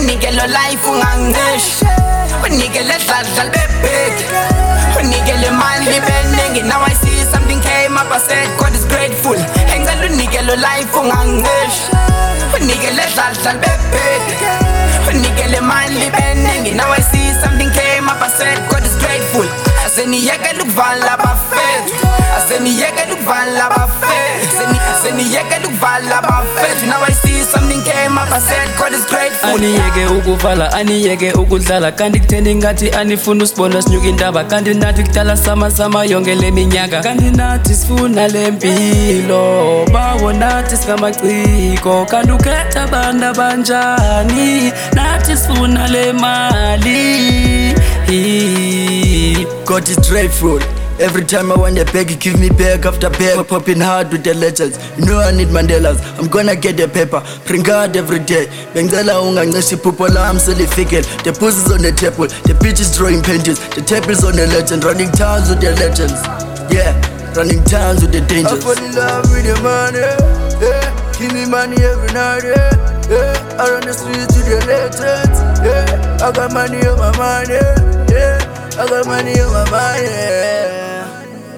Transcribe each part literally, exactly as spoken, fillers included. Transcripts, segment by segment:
unikele life ungangish unikele dlala bebek unikele mali beningi. Now I see something came up, I said God is grateful. Engicela unikele life ungangish unikele dlala bebek unikele mali beningi. Now I see something came up, I said God is grateful. Aseniyekela ukuvala abafethu, aseniyekela ukuvala abafethu, aseniyekela ukuvala abafethu. Now I see something came up, I said God is grateful. Aniyeke ukuvala, aniyeke ukudlala, kanti kutheni ngathi anifuna usibona sinyuka indaba, kanti nathi kudala sama sama yonke le minyaka, kanti nathi sifuna lempilo, bawo nathi singamaciko, kanti ukhetha abantu abanjani, nathi sifuna le mali. God is grateful. Every time I want a bag, you give me bag after bag. Popping hard with the legends. You know I need Mandelas. I'm gonna get the paper. Bring God every day. Bengzela ungangishi pupola, I'm silly figure. The pussies on the table. The bitches drawing pages. The tables on the legend. Running towns with the legends. Yeah, running towns with the dangers. I fall in love with the money. Yeah, give me money every night. Yeah. Yeah, I run the streets to the legends. Yeah, I got money on my mind. Yeah, yeah, I got money on my mind. Yeah,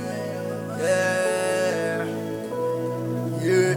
yeah, yeah.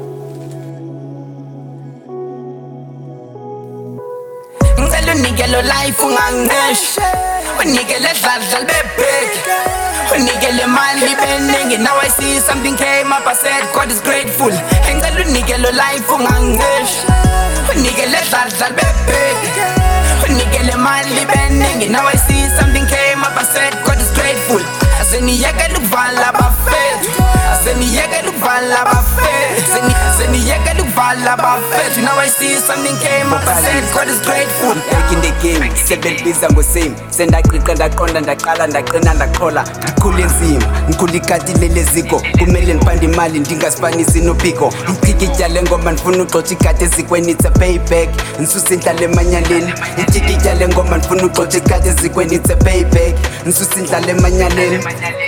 Ngicela unikele life ungangish unikele dlala bebek unikele mali beningi. Now I see something came up, I said God is grateful. Ngicela unikele life ungangish unikele dlala bebek unikele mali beningi. Now I see something came up, I said God is grateful. Aseniyekela ukuvala abafethu, aseniyekela ukuvala abafethu, aseniyekela ukuvala abafethu. Now I see something came up, I said God is grateful. Back in the game, sebendibiza ngosame, sendaqiqa ndaqonda ndaqala ndaqina ndaqhola, ngikhula enzima ngikhula ikati lele ziko, kumele ngipande imali ndingaspanisi nopiko, ngicikitya le ngoma ndifuna ugxotha ikati ezikweni, it's a payback, ngisuse indlala emanyaleni, ngicikitya le ngoma ndifuna ugxotha ikati ezikweni, it's a payback, ngisuse indlala emanyaleni.